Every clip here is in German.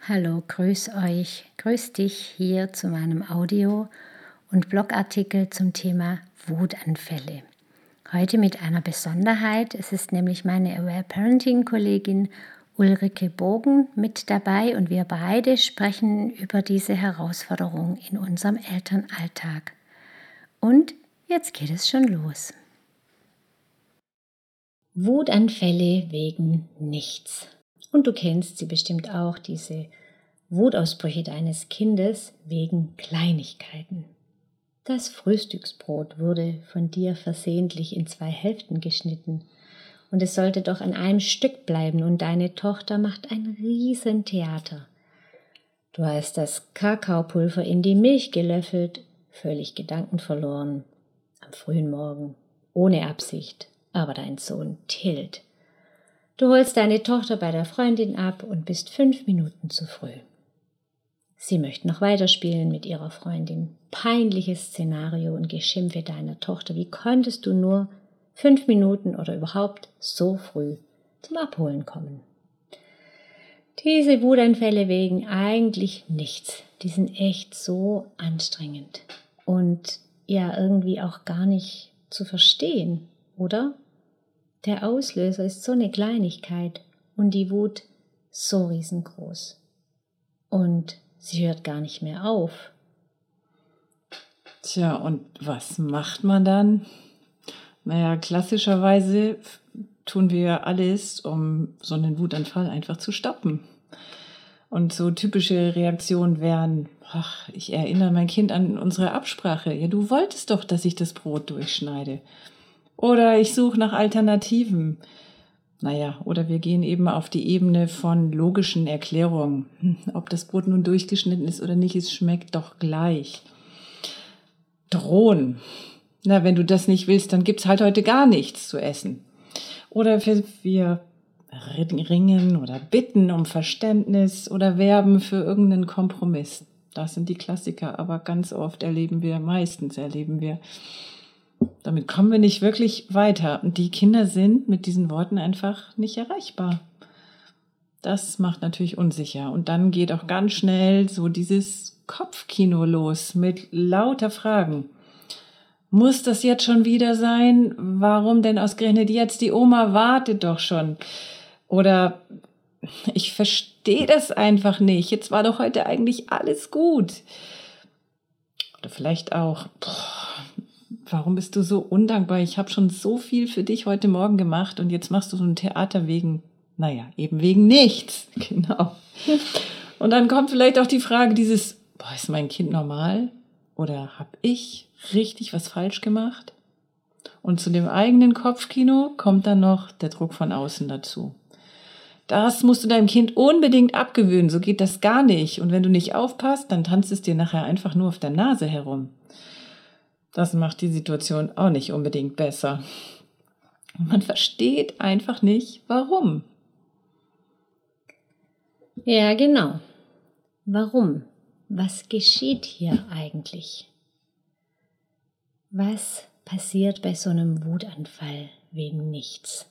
Hallo, grüß euch, grüß dich hier zu meinem Audio- und Blogartikel zum Thema Wutanfälle. Heute mit einer Besonderheit, es ist nämlich meine Aware Parenting-Kollegin Ulrike Bogen mit dabei und wir beide sprechen über diese Herausforderung in unserem Elternalltag. Und jetzt geht es schon los. Wutanfälle wegen nichts. Und du kennst sie bestimmt auch, diese Wutausbrüche deines Kindes wegen Kleinigkeiten. Das Frühstücksbrot wurde von dir versehentlich in 2 Hälften geschnitten und es sollte doch an einem Stück bleiben und deine Tochter macht ein Riesentheater. Du hast das Kakaopulver in die Milch gelöffelt, völlig gedankenverloren, am frühen Morgen, ohne Absicht, aber dein Sohn tilt. Du holst deine Tochter bei der Freundin ab und bist 5 Minuten zu früh. Sie möchte noch weiterspielen mit ihrer Freundin. Peinliches Szenario und Geschimpfe deiner Tochter. Wie konntest du nur 5 Minuten oder überhaupt so früh zum Abholen kommen? Diese Wutanfälle wegen eigentlich nichts. Die sind echt so anstrengend und ja irgendwie auch gar nicht zu verstehen, oder? Der Auslöser ist so eine Kleinigkeit und die Wut so riesengroß. Und sie hört gar nicht mehr auf. Tja, und was macht man dann? Naja, klassischerweise tun wir alles, um so einen Wutanfall einfach zu stoppen. Und so typische Reaktionen wären, ach, ich erinnere mein Kind an unsere Absprache. Ja, du wolltest doch, dass ich das Brot durchschneide. Oder ich suche nach Alternativen. Naja, oder wir gehen eben auf die Ebene von logischen Erklärungen. Ob das Brot nun durchgeschnitten ist oder nicht, es schmeckt doch gleich. Drohen. Na, wenn du das nicht willst, dann gibt's halt heute gar nichts zu essen. Oder wir ringen oder bitten um Verständnis oder werben für irgendeinen Kompromiss. Das sind die Klassiker, aber meistens erleben wir, damit kommen wir nicht wirklich weiter. Und die Kinder sind mit diesen Worten einfach nicht erreichbar. Das macht natürlich unsicher. Und dann geht auch ganz schnell so dieses Kopfkino los mit lauter Fragen. Muss das jetzt schon wieder sein? Warum denn ausgerechnet jetzt? Die Oma wartet doch schon. Oder ich verstehe das einfach nicht. Jetzt war doch heute eigentlich alles gut. Oder vielleicht auch, warum bist du so undankbar? Ich habe schon so viel für dich heute Morgen gemacht und jetzt machst du so ein Theater wegen nichts. Genau. Und dann kommt vielleicht auch die Frage ist mein Kind normal? Oder habe ich richtig was falsch gemacht? Und zu dem eigenen Kopfkino kommt dann noch der Druck von außen dazu. Das musst du deinem Kind unbedingt abgewöhnen, so geht das gar nicht. Und wenn du nicht aufpasst, dann tanzt es dir nachher einfach nur auf der Nase herum. Das macht die Situation auch nicht unbedingt besser. Man versteht einfach nicht, warum. Ja, genau. Warum? Was geschieht hier eigentlich? Was passiert bei so einem Wutanfall wegen nichts?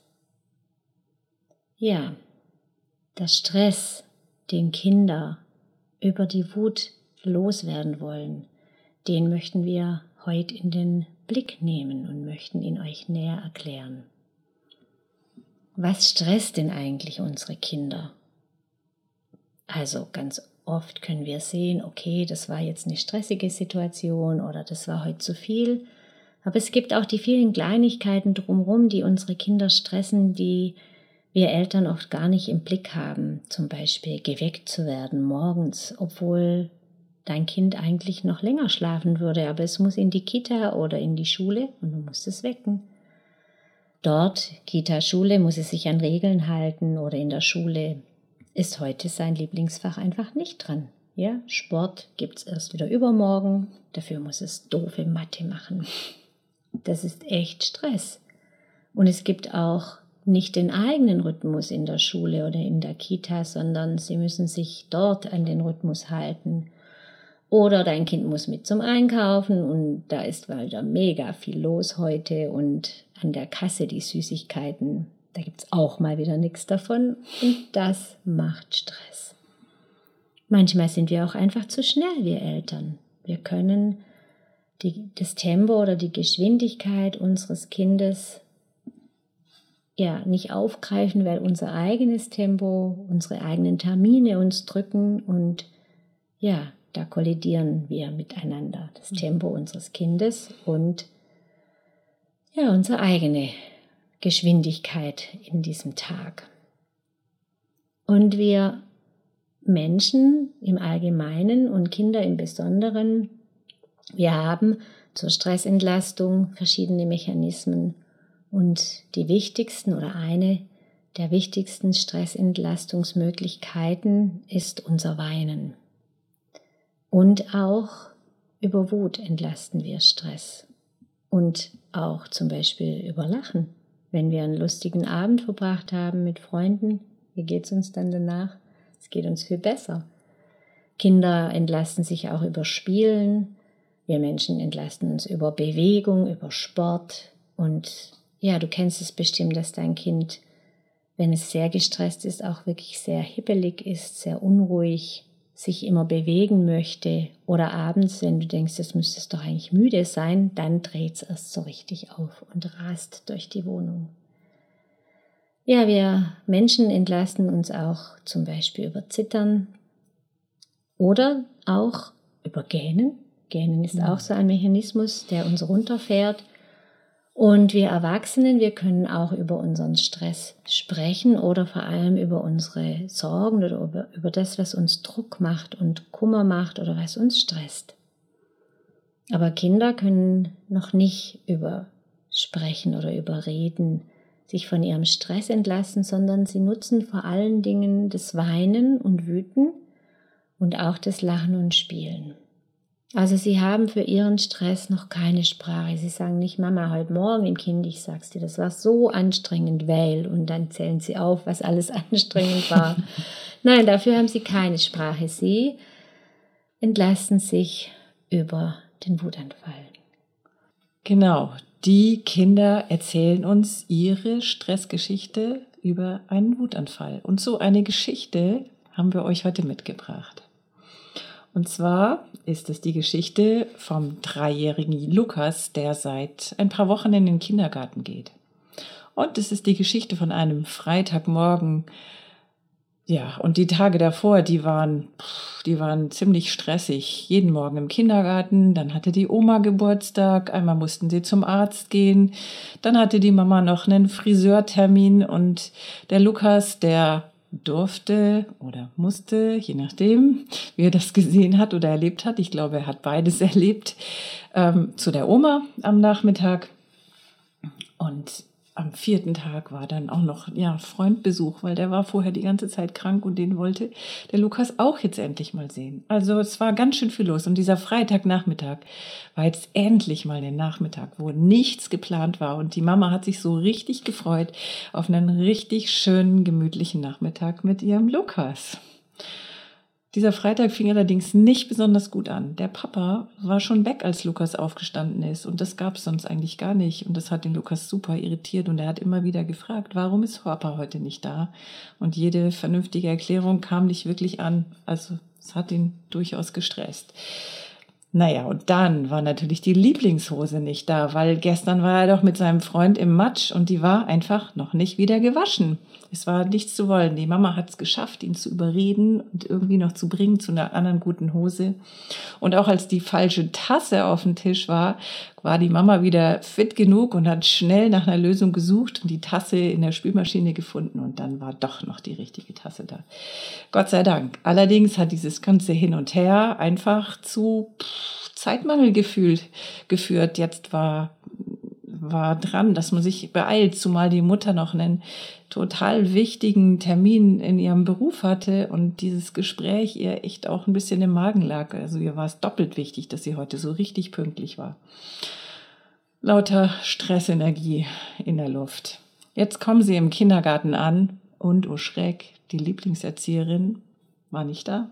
Ja, der Stress, den Kinder über die Wut loswerden wollen, den möchten wir heute in den Blick nehmen und möchten ihn euch näher erklären. Was stresst denn eigentlich unsere Kinder? Also ganz oft können wir sehen, okay, das war jetzt eine stressige Situation oder das war heute zu viel. Aber es gibt auch die vielen Kleinigkeiten drumherum, die unsere Kinder stressen, die wir Eltern oft gar nicht im Blick haben. Zum Beispiel geweckt zu werden morgens, obwohl dein Kind eigentlich noch länger schlafen würde, aber es muss in die Kita oder in die Schule und du musst es wecken. Dort, Kita, Schule, muss es sich an Regeln halten oder in der Schule ist heute sein Lieblingsfach einfach nicht dran. Ja, Sport gibt's erst wieder übermorgen, dafür muss es doofe Mathe machen. Das ist echt Stress. Und es gibt auch nicht den eigenen Rhythmus in der Schule oder in der Kita, sondern sie müssen sich dort an den Rhythmus halten. Oder dein Kind muss mit zum Einkaufen und da ist wieder mega viel los heute und an der Kasse die Süßigkeiten. Da gibt's auch mal wieder nichts davon und das macht Stress. Manchmal sind wir auch einfach zu schnell, wir Eltern. Wir können das Tempo oder die Geschwindigkeit unseres Kindes nicht aufgreifen, weil unser eigenes Tempo, unsere eigenen Termine uns drücken und da kollidieren wir miteinander. Das Tempo unseres Kindes und unsere eigene Geschwindigkeit in diesem Tag. Und wir Menschen im Allgemeinen und Kinder im Besonderen, wir haben zur Stressentlastung verschiedene Mechanismen und die wichtigsten oder eine der wichtigsten Stressentlastungsmöglichkeiten ist unser Weinen. Und auch über Wut entlasten wir Stress und auch zum Beispiel über Lachen. Wenn wir einen lustigen Abend verbracht haben mit Freunden, wie geht es uns dann danach? Es geht uns viel besser. Kinder entlasten sich auch über Spielen. Wir Menschen entlasten uns über Bewegung, über Sport. Und du kennst es bestimmt, dass dein Kind, wenn es sehr gestresst ist, auch wirklich sehr hibbelig ist, sehr unruhig, sich immer bewegen möchte. Oder abends, wenn du denkst, das müsste es doch eigentlich müde sein, dann dreht es erst so richtig auf und rast durch die Wohnung. Ja, wir Menschen entlasten uns auch zum Beispiel über Zittern oder auch über Gähnen. Gähnen ist auch so ein Mechanismus, der uns runterfährt. Und wir Erwachsenen, wir können auch über unseren Stress sprechen oder vor allem über unsere Sorgen oder über das, was uns Druck macht und Kummer macht oder was uns stresst. Aber Kinder können noch nicht über sprechen oder über reden, sich von ihrem Stress entlassen, sondern sie nutzen vor allen Dingen das Weinen und Wüten und auch das Lachen und Spielen. Also sie haben für ihren Stress noch keine Sprache. Sie sagen nicht, Mama, heute Morgen im Kind, ich sag's dir, das war so anstrengend, weil, und dann zählen sie auf, was alles anstrengend war. Nein, dafür haben sie keine Sprache. Sie entlassen sich über den Wutanfall. Genau, die Kinder erzählen uns ihre Stressgeschichte über einen Wutanfall. Und so eine Geschichte haben wir euch heute mitgebracht. Und zwar ist es die Geschichte vom 3-jährigen Lukas, der seit ein paar Wochen in den Kindergarten geht. Und es ist die Geschichte von einem Freitagmorgen. Ja, und die Tage davor, die waren ziemlich stressig. Jeden Morgen im Kindergarten, dann hatte die Oma Geburtstag, einmal mussten sie zum Arzt gehen, dann hatte die Mama noch einen Friseurtermin und der Lukas, der durfte oder musste, je nachdem, wie er das gesehen hat oder erlebt hat, ich glaube, er hat beides erlebt, zu der Oma am Nachmittag. Und am 4. Tag war dann auch noch Freundbesuch, weil der war vorher die ganze Zeit krank und den wollte der Lukas auch jetzt endlich mal sehen. Also es war ganz schön viel los und dieser Freitagnachmittag war jetzt endlich mal der Nachmittag, wo nichts geplant war und die Mama hat sich so richtig gefreut auf einen richtig schönen, gemütlichen Nachmittag mit ihrem Lukas. Dieser Freitag fing allerdings nicht besonders gut an. Der Papa war schon weg, als Lukas aufgestanden ist. Und das gab es sonst eigentlich gar nicht. Und das hat den Lukas super irritiert. Und er hat immer wieder gefragt, warum ist Papa heute nicht da? Und jede vernünftige Erklärung kam nicht wirklich an. Also es hat ihn durchaus gestresst. Naja, und dann war natürlich die Lieblingshose nicht da, weil gestern war er doch mit seinem Freund im Matsch und die war einfach noch nicht wieder gewaschen. Es war nichts zu wollen. Die Mama hat es geschafft, ihn zu überreden und irgendwie noch zu bringen zu einer anderen guten Hose. Und auch als die falsche Tasse auf dem Tisch war die Mama wieder fit genug und hat schnell nach einer Lösung gesucht und die Tasse in der Spülmaschine gefunden und dann war doch noch die richtige Tasse da. Gott sei Dank. Allerdings hat dieses ganze Hin und Her einfach zu Zeitmangel geführt. Jetzt war dran, dass man sich beeilt, zumal die Mutter noch einen total wichtigen Termin in ihrem Beruf hatte und dieses Gespräch ihr echt auch ein bisschen im Magen lag. Also ihr war es doppelt wichtig, dass sie heute so richtig pünktlich war. Lauter Stressenergie in der Luft. Jetzt kommen sie im Kindergarten an und, oh Schreck, die Lieblingserzieherin war nicht da.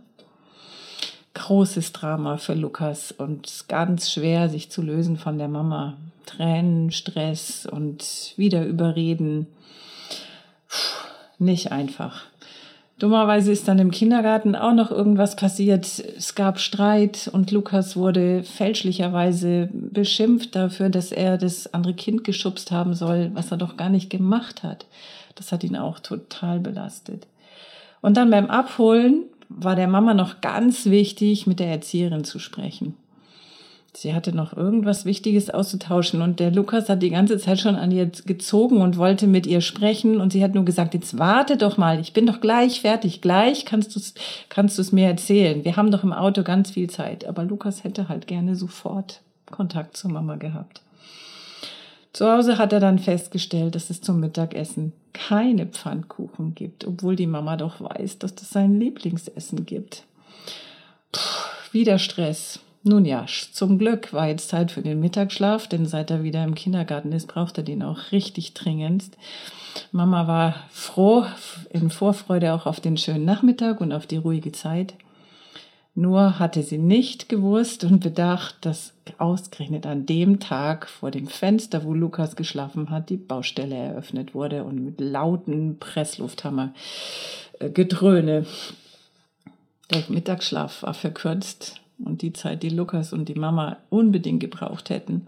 Großes Drama für Lukas und ganz schwer, sich zu lösen von der Mama. Tränen, Stress und wieder überreden. Nicht einfach. Dummerweise ist dann im Kindergarten auch noch irgendwas passiert. Es gab Streit und Lukas wurde fälschlicherweise beschimpft dafür, dass er das andere Kind geschubst haben soll, was er doch gar nicht gemacht hat. Das hat ihn auch total belastet. Und dann beim Abholen war der Mama noch ganz wichtig, mit der Erzieherin zu sprechen. Sie hatte noch irgendwas Wichtiges auszutauschen und der Lukas hat die ganze Zeit schon an ihr gezogen und wollte mit ihr sprechen und sie hat nur gesagt, jetzt warte doch mal, ich bin doch gleich fertig, gleich kannst du's mir erzählen. Wir haben doch im Auto ganz viel Zeit. Aber Lukas hätte halt gerne sofort Kontakt zur Mama gehabt. Zu Hause hat er dann festgestellt, dass es zum Mittagessen keine Pfannkuchen gibt, obwohl die Mama doch weiß, dass das sein Lieblingsessen gibt. Wieder Stress. Nun ja, zum Glück war jetzt Zeit für den Mittagsschlaf, denn seit er wieder im Kindergarten ist, braucht er den auch richtig dringendst. Mama war froh, in Vorfreude auch auf den schönen Nachmittag und auf die ruhige Zeit. Nur hatte sie nicht gewusst und bedacht, dass ausgerechnet an dem Tag vor dem Fenster, wo Lukas geschlafen hat, die Baustelle eröffnet wurde und mit lauten Presslufthammer Gedröhne. Der Mittagsschlaf war verkürzt. Und die Zeit, die Lukas und die Mama unbedingt gebraucht hätten,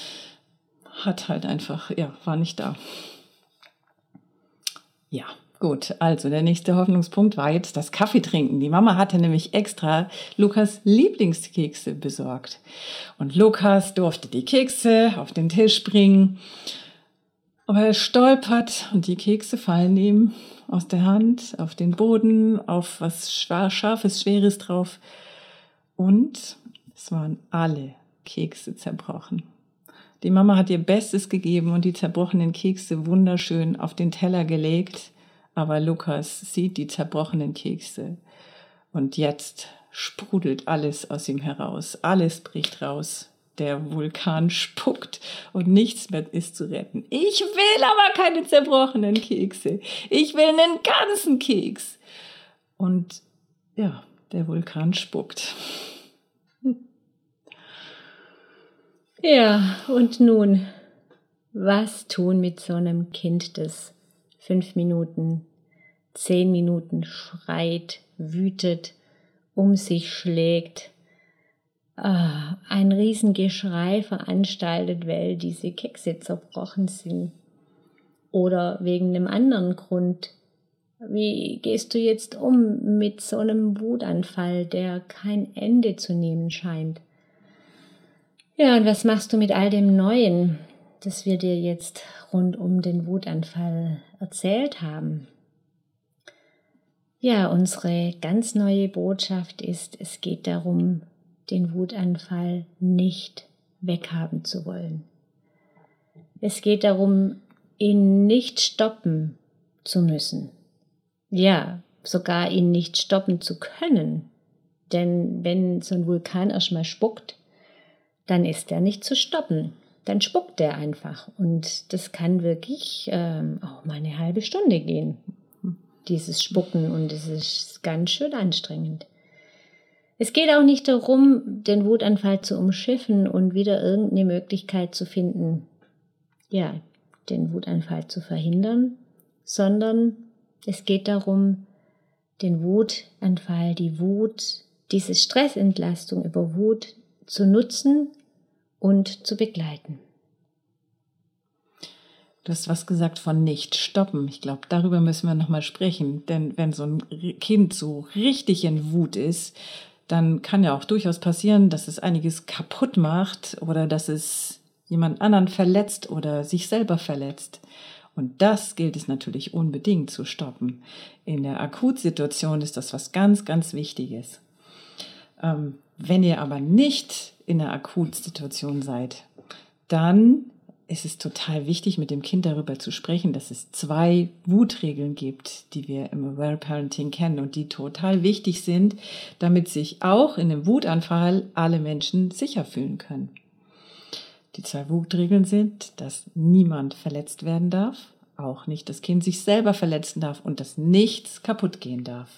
war nicht da. Ja, gut. Also der nächste Hoffnungspunkt war jetzt das Kaffeetrinken. Die Mama hatte nämlich extra Lukas Lieblingskekse besorgt. Und Lukas durfte die Kekse auf den Tisch bringen. Aber er stolpert und die Kekse fallen ihm aus der Hand auf den Boden, auf was Scharfes, Schweres drauf. Und es waren alle Kekse zerbrochen. Die Mama hat ihr Bestes gegeben und die zerbrochenen Kekse wunderschön auf den Teller gelegt. Aber Lukas sieht die zerbrochenen Kekse. Und jetzt sprudelt alles aus ihm heraus. Alles bricht raus. Der Vulkan spuckt und nichts mehr ist zu retten. Ich will aber keine zerbrochenen Kekse. Ich will einen ganzen Keks. Und ja, der Vulkan spuckt. Ja, und nun, was tun mit so einem Kind, das 5 Minuten, 10 Minuten schreit, wütet, um sich schlägt, ein Riesengeschrei veranstaltet, weil diese Kekse zerbrochen sind? Oder wegen einem anderen Grund. Wie gehst du jetzt um mit so einem Wutanfall, der kein Ende zu nehmen scheint? Ja, und was machst du mit all dem Neuen, das wir dir jetzt rund um den Wutanfall erzählt haben? Ja, unsere ganz neue Botschaft ist, es geht darum, den Wutanfall nicht weghaben zu wollen. Es geht darum, ihn nicht stoppen zu müssen. Ja, sogar ihn nicht stoppen zu können. Denn wenn so ein Vulkan erstmal spuckt, dann ist er nicht zu stoppen. Dann spuckt er einfach. Und das kann wirklich auch mal eine halbe Stunde gehen, dieses Spucken. Und es ist ganz schön anstrengend. Es geht auch nicht darum, den Wutanfall zu umschiffen und wieder irgendeine Möglichkeit zu finden, ja, den Wutanfall zu verhindern, sondern es geht darum, den Wutanfall, die Wut, diese Stressentlastung über Wut zu nutzen und zu begleiten. Du hast was gesagt von nicht stoppen. Ich glaube, darüber müssen wir nochmal sprechen. Denn wenn so ein Kind so richtig in Wut ist, dann kann ja auch durchaus passieren, dass es einiges kaputt macht oder dass es jemand anderen verletzt oder sich selber verletzt. Und das gilt es natürlich unbedingt zu stoppen. In der Akutsituation ist das was ganz, ganz Wichtiges. Wenn ihr aber nicht in der Akutsituation seid, dann ist es total wichtig, mit dem Kind darüber zu sprechen, dass es 2 Wutregeln gibt, die wir im Aware Parenting kennen und die total wichtig sind, damit sich auch in einem Wutanfall alle Menschen sicher fühlen können. Die 2 Wutregeln sind, dass niemand verletzt werden darf, auch nicht das Kind sich selber verletzen darf und dass nichts kaputt gehen darf.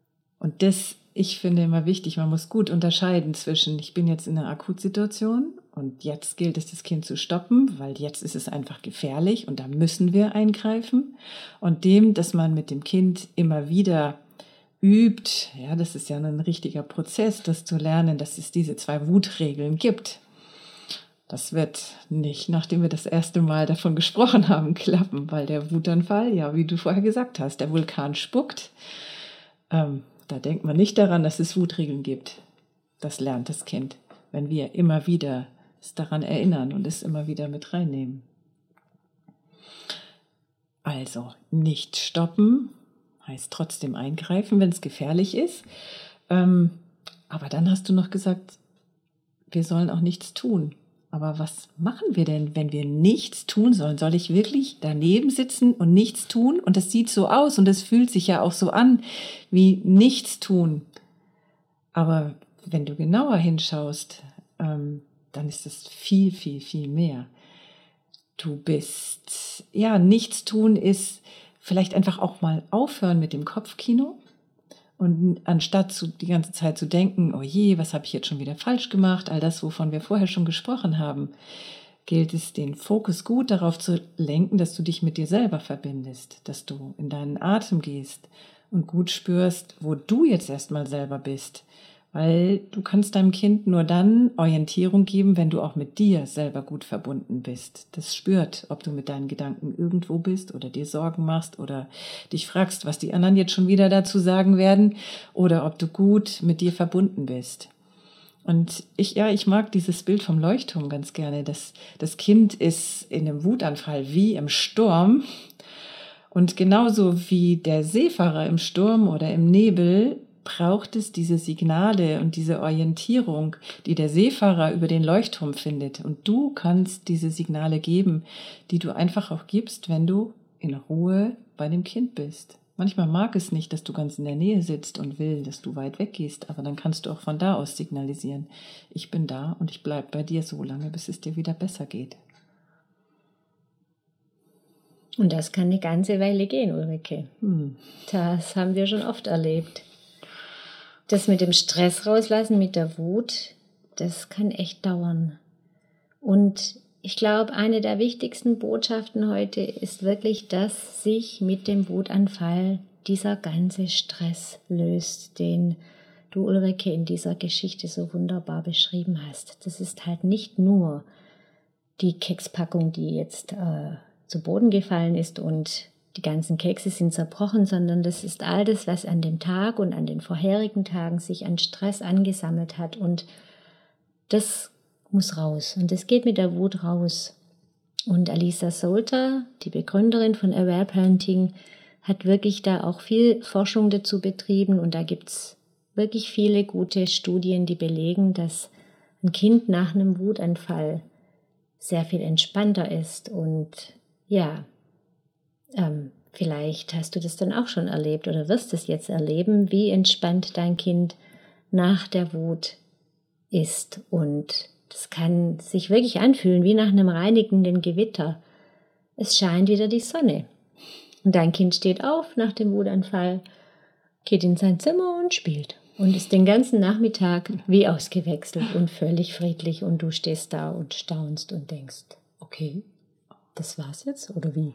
Und ich finde immer wichtig, man muss gut unterscheiden zwischen, ich bin jetzt in einer Akutsituation Und jetzt gilt es, das Kind zu stoppen, weil jetzt ist es einfach gefährlich und da müssen wir eingreifen. Und dass man mit dem Kind immer wieder übt, ja, das ist ja ein richtiger Prozess, das zu lernen, dass es diese 2 Wutregeln gibt. Das wird nicht, nachdem wir das erste Mal davon gesprochen haben, klappen, weil der Wutanfall, ja, wie du vorher gesagt hast, der Vulkan spuckt. Da denkt man nicht daran, dass es Wutregeln gibt. Das lernt das Kind, wenn wir immer wieder es daran erinnern und es immer wieder mit reinnehmen. Also nicht stoppen, heißt trotzdem eingreifen, wenn es gefährlich ist. Aber dann hast du noch gesagt, wir sollen auch nichts tun. Aber was machen wir denn, wenn wir nichts tun sollen? Soll ich wirklich daneben sitzen und nichts tun? Und das sieht so aus und es fühlt sich ja auch so an wie nichts tun. Aber wenn du genauer hinschaust, dann ist es viel, viel, viel mehr. Nichts tun ist vielleicht einfach auch mal aufhören mit dem Kopfkino. Und anstatt die ganze Zeit zu denken, oh je, was habe ich jetzt schon wieder falsch gemacht, all das, wovon wir vorher schon gesprochen haben, gilt es, den Fokus gut darauf zu lenken, dass du dich mit dir selber verbindest, dass du in deinen Atem gehst und gut spürst, wo du jetzt erstmal selber bist. Weil du kannst deinem Kind nur dann Orientierung geben, wenn du auch mit dir selber gut verbunden bist. Das spürt, ob du mit deinen Gedanken irgendwo bist oder dir Sorgen machst oder dich fragst, was die anderen jetzt schon wieder dazu sagen werden oder ob du gut mit dir verbunden bist. Und ich mag dieses Bild vom Leuchtturm ganz gerne. Das Kind ist in einem Wutanfall wie im Sturm. Und genauso wie der Seefahrer im Sturm oder im Nebel braucht es diese Signale und diese Orientierung, die der Seefahrer über den Leuchtturm findet. Und du kannst diese Signale geben, die du einfach auch gibst, wenn du in Ruhe bei dem Kind bist. Manchmal mag es nicht, dass du ganz in der Nähe sitzt und will, dass du weit weg gehst, aber dann kannst du auch von da aus signalisieren, ich bin da und ich bleibe bei dir so lange, bis es dir wieder besser geht. Und das kann eine ganze Weile gehen, Ulrike. Das haben wir schon oft erlebt. Das mit dem Stress rauslassen, mit der Wut, das kann echt dauern. Und ich glaube, eine der wichtigsten Botschaften heute ist wirklich, dass sich mit dem Wutanfall dieser ganze Stress löst, den du, Ulrike, in dieser Geschichte so wunderbar beschrieben hast. Das ist halt nicht nur die Kekspackung, die jetzt zu Boden gefallen ist und die ganzen Kekse sind zerbrochen, sondern das ist all das, was an dem Tag und an den vorherigen Tagen sich an Stress angesammelt hat. Und das muss raus. Und das geht mit der Wut raus. Und Alisa Solter, die Begründerin von Aware Parenting, hat wirklich da auch viel Forschung dazu betrieben. Und da gibt es wirklich viele gute Studien, die belegen, dass ein Kind nach einem Wutanfall sehr viel entspannter ist. Und ja, vielleicht hast du das dann auch schon erlebt oder wirst es jetzt erleben, wie entspannt dein Kind nach der Wut ist. Und das kann sich wirklich anfühlen wie nach einem reinigenden Gewitter. Es scheint wieder die Sonne. Und dein Kind steht auf nach dem Wutanfall, geht in sein Zimmer und spielt. Und ist den ganzen Nachmittag wie ausgewechselt und völlig friedlich. Und du stehst da und staunst und denkst, okay, das war's jetzt oder wie?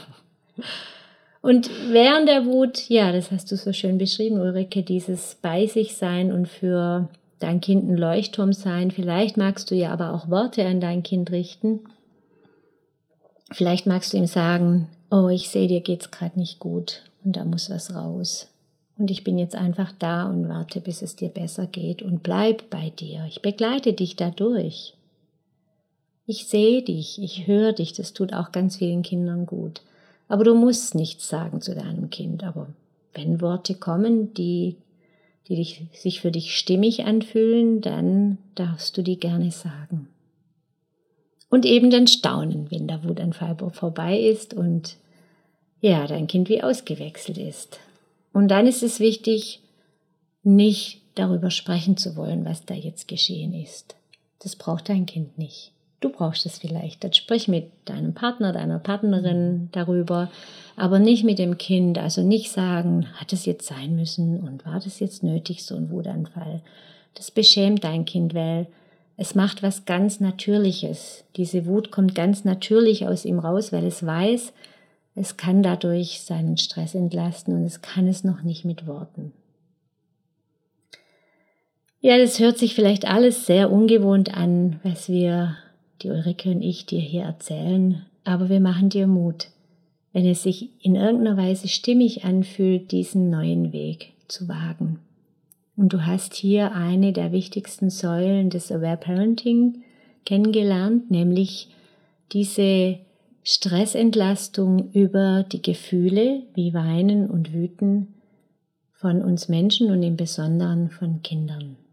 Und während der Wut, ja, das hast du so schön beschrieben, Ulrike, dieses bei sich sein und für dein Kind ein Leuchtturm sein. Vielleicht magst du ja aber auch Worte an dein Kind richten. Vielleicht magst du ihm sagen, oh, ich sehe, dir geht's gerade nicht gut und da muss was raus. Und ich bin jetzt einfach da und warte, bis es dir besser geht und bleib bei dir. Ich begleite dich dadurch. Ich sehe dich, ich höre dich, das tut auch ganz vielen Kindern gut. Aber du musst nichts sagen zu deinem Kind. Aber wenn Worte kommen, die sich für dich stimmig anfühlen, dann darfst du die gerne sagen. Und eben dann staunen, wenn der Wutanfall vorbei ist und ja, dein Kind wie ausgewechselt ist. Und dann ist es wichtig, nicht darüber sprechen zu wollen, was da jetzt geschehen ist. Das braucht dein Kind nicht. Du brauchst es vielleicht, dann sprich mit deinem Partner, deiner Partnerin darüber, aber nicht mit dem Kind, also nicht sagen, hat es jetzt sein müssen und war das jetzt nötig, so ein Wutanfall. Das beschämt dein Kind, weil Es macht was ganz Natürliches. Diese Wut kommt ganz natürlich aus ihm raus, weil es weiß, es kann dadurch seinen Stress entlasten und es kann es noch nicht mit Worten. Ja, das hört sich vielleicht alles sehr ungewohnt an, was die Ulrike und ich, dir hier erzählen, aber wir machen dir Mut, wenn es sich in irgendeiner Weise stimmig anfühlt, diesen neuen Weg zu wagen. Und du hast hier eine der wichtigsten Säulen des Aware Parenting kennengelernt, nämlich diese Stressentlastung über die Gefühle wie Weinen und Wüten von uns Menschen und im Besonderen von Kindern.